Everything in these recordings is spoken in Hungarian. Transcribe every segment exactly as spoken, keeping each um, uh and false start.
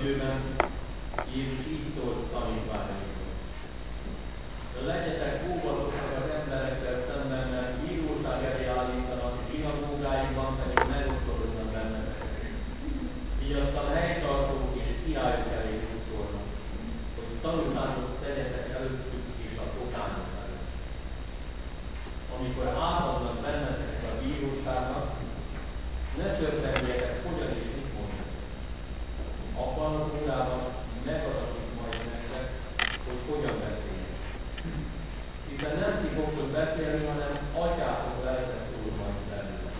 időben Jézus így szólt tanítványaihoz. Legyetek óvatosak az emberekkel szemben, mert bíróság elé állítanak, zsinagógáikban pedig megosztolódnak benneteket. Miattam helytartók és királyok elé szólnak, hogy tanúságot tegyetek előttük és a pogányok előtt. Amikor átadnak benneteket a bíróságnak, ne törvendjetek, hogyan és mit mondani. Abban az órában megadatik majd nektek, hogy hogyan beszéljetek. Hiszen nem ti fogtok beszélni, hanem atyátok lelke szól majd belőle.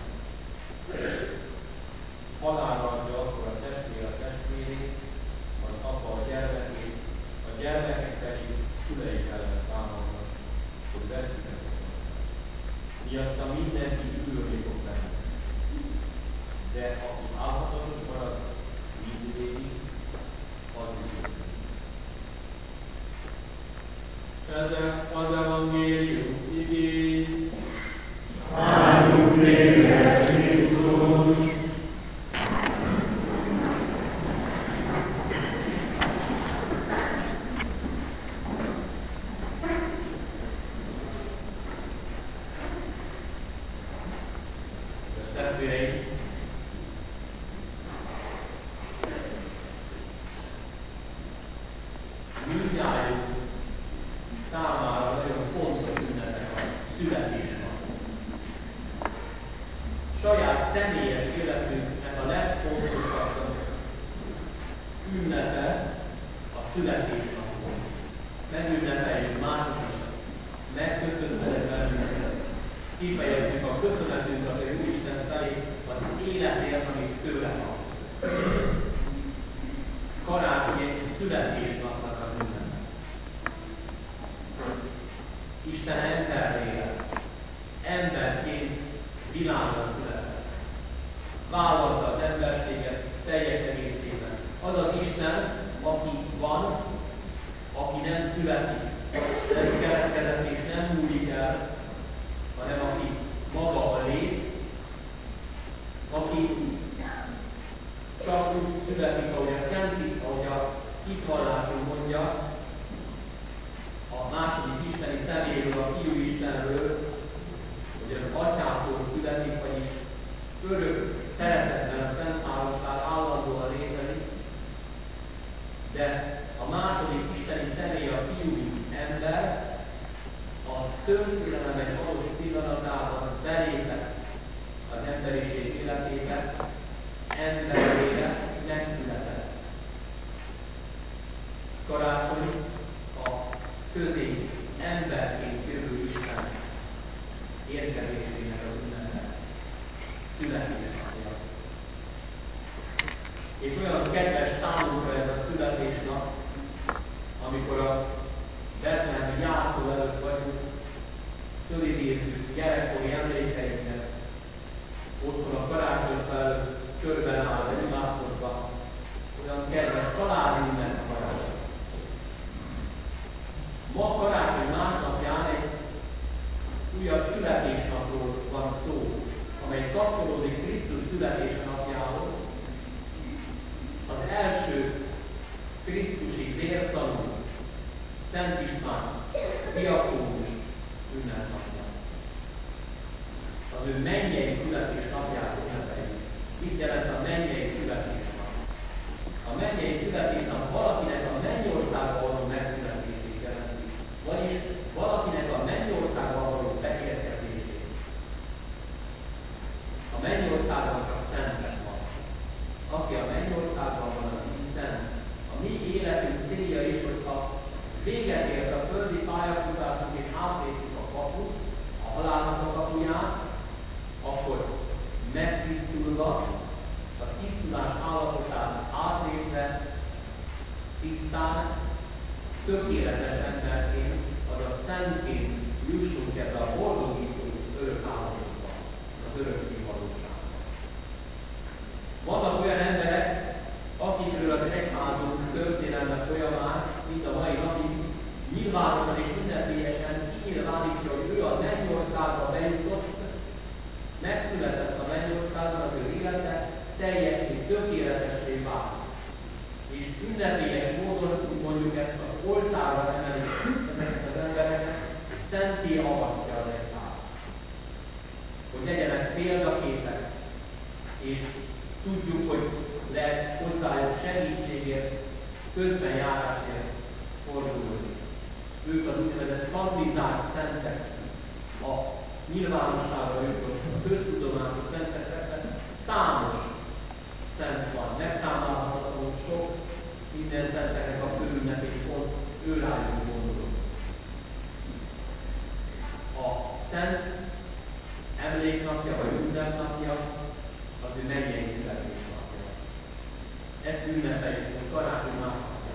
Halálra adja akkor a testvér a testvérét, az apa a gyermekét, a gyermekek pedig szüleik ellen támadnak, hogy veszüljetek hozzá. Miatta mindenki üldözni fog benne. De aki álhatatos marad, mindvégig, az üldözni. Ezek az evangélium igény. Áldjuk téged, Krisztus! Testvéreim, mindnyájunk számára nagyon fontos ünnepek a születésnap. Saját személyes életünknek a legfontosabb ünnepe a születésnapunk. Megünnepeljük mások is, megköszöntenek bennünket. Kifejezzük a köszönetünket a Jóisten felé az életért, amit tőle kap. Karácsony egy születésnapnak az ünnep. Isten emberré lett. Emberként világra született. Vállalta az emberséget teljes egészében. Az az Isten, aki van, aki nem születik, nem keletkezett és nem múlik el, hanem aki maga a lét, aki csak úgy születik, ahogy a Szent, ahogy a hitvallásunk mondja, a második isteni személyről, a Fiú Istenről, hogy az Atyától születik, vagyis örök szeretetben a Szent Háromság állandóan létezik, de a második isteni személy, a Fiú ember, a történelem egy adott pillanatában belépett az emberiség életébe, emberére megszületett. Karácsony a közé emberként jövő Isten érkezésének az ünnepe, születésnapja. És olyan kedves számunkra ez a születésnap, amikor a betlehemi jászol előtt vagyunk, fölidézzük gyerekkori emlékeinket, otthon a karácsonyfa előtt körben állva, imádkozva, olyan kedves családi ünnep a karácsony. Ma karácsony másnapján egy újabb születésnapról van szó, amely kapcsolódik Krisztus születése napjához, az első krisztusi vértanú, Szent István, diakónus ünnepnapja. Az ő mennyei születésnapját ünnepeljük. Mit jelent a mennyei születésnap? A mennyei születésnap valakinek a mennyországba való megszületését jelenti, vagyis valakinek a mennyországba való beérkezését. A mennyországban csak szentek van. Aki a mennyországban van, az így szent. A mi életünk célja is, hogyha véget ért a földi pályafutásunk és átlépjük a kaput, a halálnak a kapuján, akkor megtisztulva, a tisztulás állapotát átlépve, tisztán, tökéletes emberként, azaz szentként jussunk ebbe a boldogító örök állapotba, az örökké valóságba. Vannak olyan emberek, akikről az egyházunk történelme folyamán, mint a mai napig, nyilvánosan és ünnepélyesen kinyilvánítja, hogy ő a mennyországba bejutott, megszületett a mennyországban, az ő élete teljessé, tökéletessé vált. és ünnepélyes módon mondjuk ezt az oltárra emelik ezeket az embereket, szenté avatja az egyház. Hogy legyenek példaképek, és tudjuk, hogy lehet hozzájuk segítségért, közbenjárásért fordulni. Ők az úgynevezett kanonizált szentek, a nyilvánosságra jutott, a köztudomású szentekre számos szent van, megszámlálhatatlanul sok, minden szenteknek a főünnepét pont őrájuk gondolunk. A szent emléknapja vagy ünnepnapja az ő mennyei születésnapja. Ezt ünnepeljük, hogy karácsony másnapja.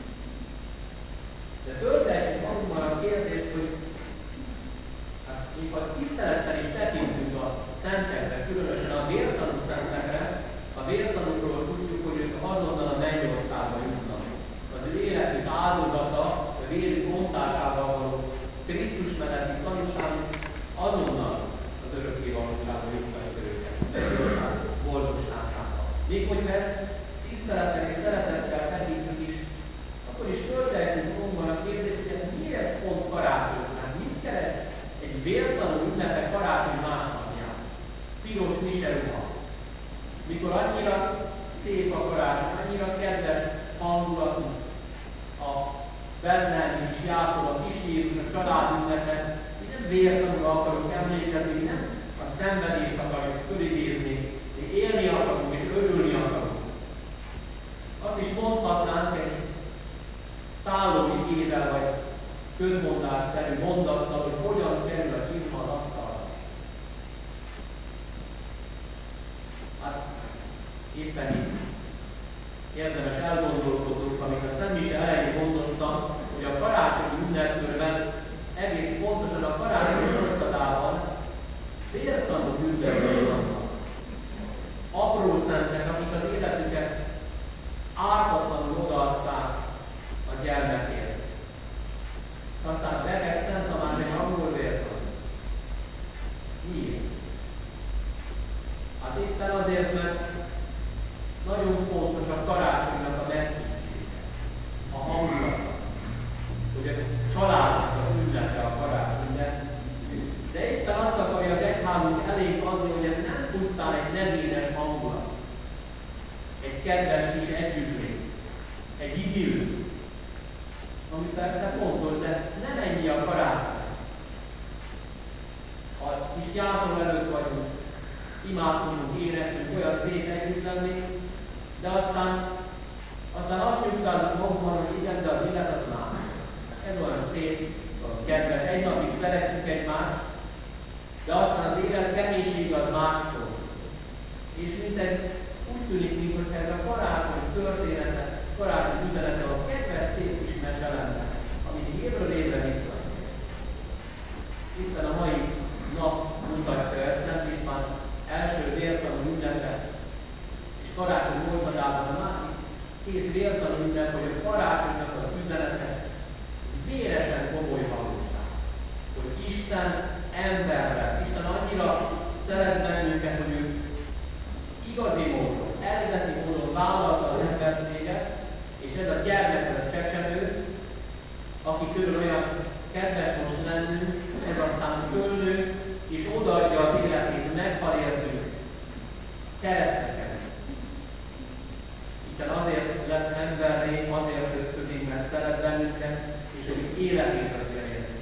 De föltehetjük magunkban a kérdést, hogy hát, ha tisztelettel is tekintünk a szentekre, különösen a vértanú szentekre, a vértanúkról tudjuk, hogy ők azonnal a mennyországba jutnak. Az ő életük áldozata, a vérük bontásával való Krisztus melletti tanúságuk azonnal az örökké valóságba juttatja őket. Mennyország boldogságába. Még hogyha ezt tisztelettel és szeretettel tekintjük is, akkor is föltehetjük magunkban a kérdést, hogy miért pont karácsony? Hát mit keres egy vértanú ünnepe karácsony másnapján? Piros miseruha. Mikor annyira szép a karácsony, annyira kedves hangulatú a betlehemi kis jászol, a kis Jézus, a család ünnepe, mi nem vértanúra akarunk emlékezni, mi nem a szenvedést akarjuk fölidézni, mi élni akarunk és örülni akarunk. Azt is mondhatnánk egy szállói ével vagy közmondásszerű mondattal, hogy hogyan kerül a csizma az asztalra. Hát éppen így érdemes elgondolkodnunk, amit a Szentmise elején mondottam, hogy a karácsonyi ünnepkörben egész pontosan a karácsonyi sorozatában vértanú ünnepei vannak. Apró szentek, akik az életüket ártatlanul odaadták a gyermekért. Aztán Becket Szent Tamás egy angol vértanú. Miért? Hát éppen azért, mert nagyon fontos a karácsonynak a megkicsége, a hangulata, hogy a családnak az ünnepe a karácsony, de, de éppen azt akarja az egyházunk elénk adni, hogy ez nem pusztán egy neményes hangulat, egy kedves kis együttlét, egy idill, ami persze fontos, de nem ennyi a karácsony. Ha kis jászol előtt vagyunk, imádkozunk, éneklünk, olyan szép együtt lenni, de aztán, aztán azt nyugtázunk magunkban, hogy igen, de az élet az más. Ez olyan szép, olyan kedves, egy napig szeretjük egymást, de aztán az élet keménysége az mást hoz. És mindegy, úgy tűnik, mintha ez a karácsony története, karácsony üzenete a kedves, szép kis mese lenne, amit évről évre visszatér. Itten a mai nap mutatja ezt, Szent István első vértanú ünnepe, és karácsony oltadában a másik két vértanú ünnep, hogy a karácsonynak az üzenete véresen komoly valóság. Hogy Isten ember lett. Isten annyira szeret bennünket, hogy ő igazi módon, eredeti módon vállalta az emberséget, és ez a gyermek, ez a csecsemő, aki körül olyan kedves most lennünk, ez aztán fölnő, és odaadja az életét, meghal értünk, keresztre kerül. Isten azért lett emberré, azért ötközik, mert szeret bennünket, és hogy életét adja értünk.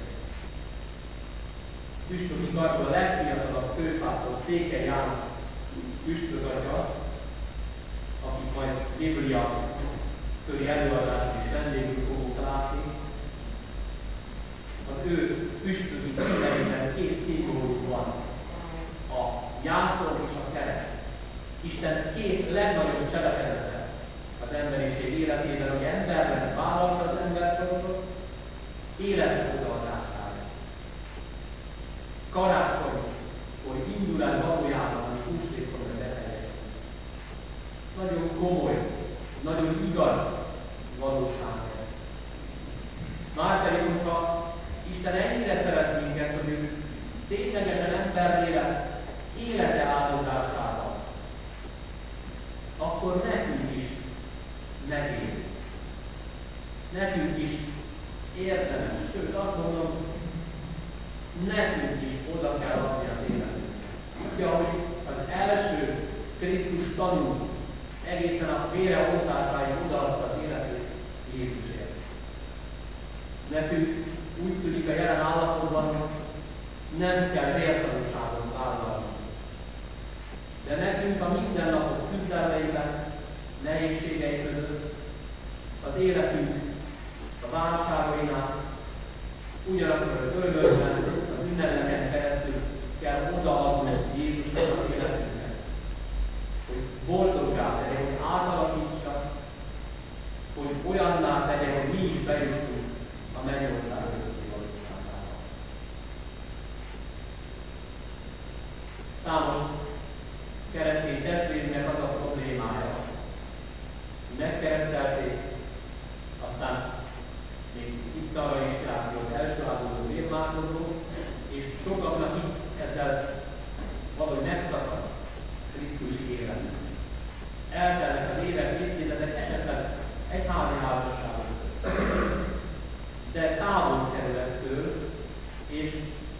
Püspöki karból a legfiatalabb főpásztor Székely János püspök atya, akit majd Biblia köri előadáson is vendégül fogunk látni, az ő püspöki címeiben két szimbólum van. A jászol és a kereszt. Isten két legnagyobb cselekedete az emberiség életében, hogy emberben vállalta az ember sorsot, életet odaadására. Karácsony, hogy indul el valójában az húsvétkor a beteljesít. Nagyon komoly, nagyon igaz valóság ez. Márpedig, hogyha Isten ennyire szeret minket, hogy ő ténylegesen emberré lett élete áldozásával, akkor nekünk is megér. nekünk is érdemes, sőt azt mondom, nekünk is oda kell adni az életünket. Ugye, ahogy az első Krisztus tanú egészen a vére oltásáig odaadta az életét Jézusért. Nekünk úgy tűnik a jelen állapotban, hogy nem kell vértanúságot vállalni. De nekünk a mindennapok küzdelmeiben, nehézségei között, az életünk a válságainál, ugyanakkor az örömökben, az ünnepeken keresztül kell odaadnunk Jézusnak az életünket, hogy boldoggá tegye, hogy átalakítsa, hogy olyanná tegye, hogy mi is bejussunk a mennyország örökké valóságába. Számos keresztény testvérünknek az a problémája, hogy megkeresztelték, aztán még itt arra is járt, hogy első áldozó vérmálkozó, és sokaknak itt ezzel valahogy megszakad Krisztusi élet. Eltelnek az évek, évtizedek, esetleg egyházi házasságok, de távol kerül ettől, és,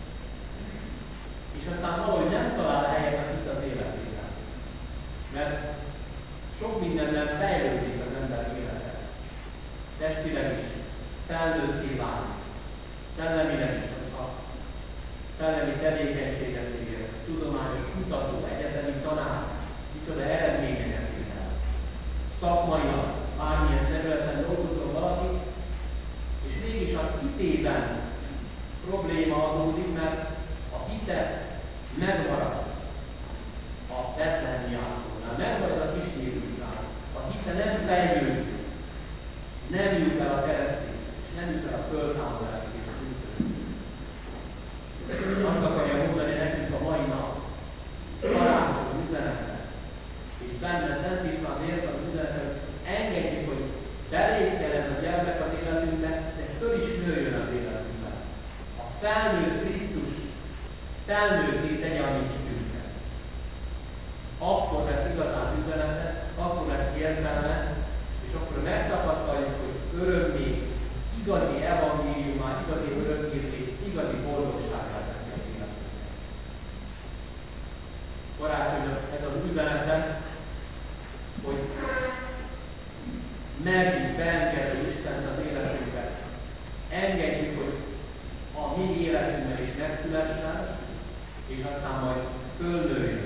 és aztán valahogy nem talál helyet itt az életében. Mert sok mindenben fejlődik az ember élete. Testileg is, felnőtté válik, szellemileg is, hogyha szellemi tevékenységet végez, tudományos kutató, egyetemi tanár, micsoda eredményeket ér el. Szakmailag, bármilyen területen dolgozol valaki, és mégis a hitében probléma adódik, mert a hite megmarad a betlehemi játszónál, megmarad a kis Jézusnál. A hite nem fejlődik, nem jut el a keresztig, és nem jut el a föltámadásig és útörőig. Azt akarja mondani nekünk a mai nap, karácsony üzenete, és benne Szent István vértanú üzenete, hogy engedjük, hogy belépjen ez a gyermek az életünkbe, de föl is nőjön az életünkben. A felnőtt Krisztus felnőtté tegye a mi hitünket. Akkor lesz igazán üzenete, akkor lesz értelme, és akkor megtapasztaljuk, hogy örömmé, igazi evangéliumá, igazi örömhírré, igazi boldogsággá teszi az életünket. Karácsonynak ez az üzenete, hogy merjük beengedni Istent az életünkbe. Engedjük, hogy a mi életünkben is megszülessen, és aztán majd fölnőjön.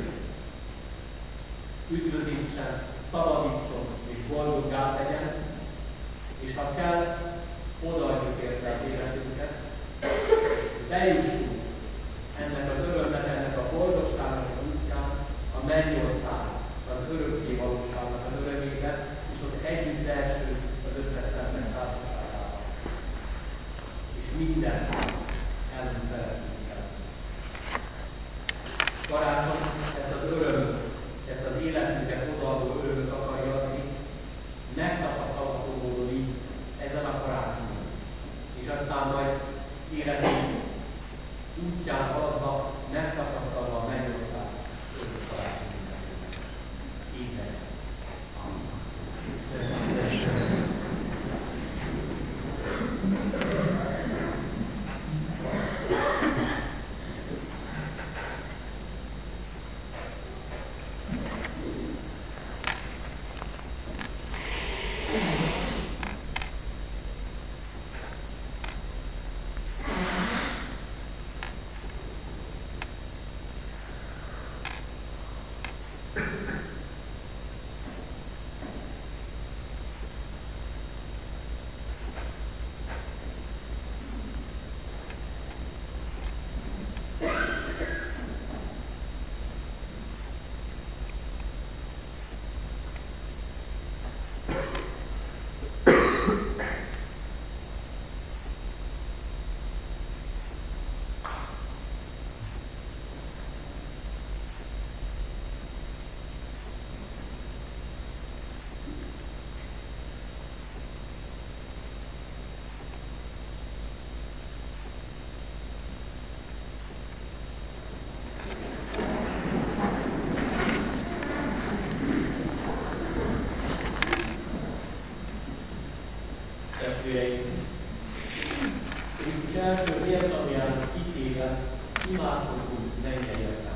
Üdvözítsen, szabadítson és boldoggá tegyen, és ha kell, odaadjuk érte az életünket, és bejussunk ennek az örömnek, ennek a boldogságnak az útján, a mennyország, az örökké valóságnak az örömébe, és ott együtt lehessünk az összes szentek társaságában. És minden ellen szeretnünk kell. Karácsony ezt az örömöt, ezt az életünket odaadó örömöt akarja adni, megtapasztalható módon így ezen a karácsonyon. És aztán majd életünk útján haladva, megtapasztalva a mennyország örök karácsonyon. Így legyen. első vértanújának ítélet, imádkozunk mennyei atyánk.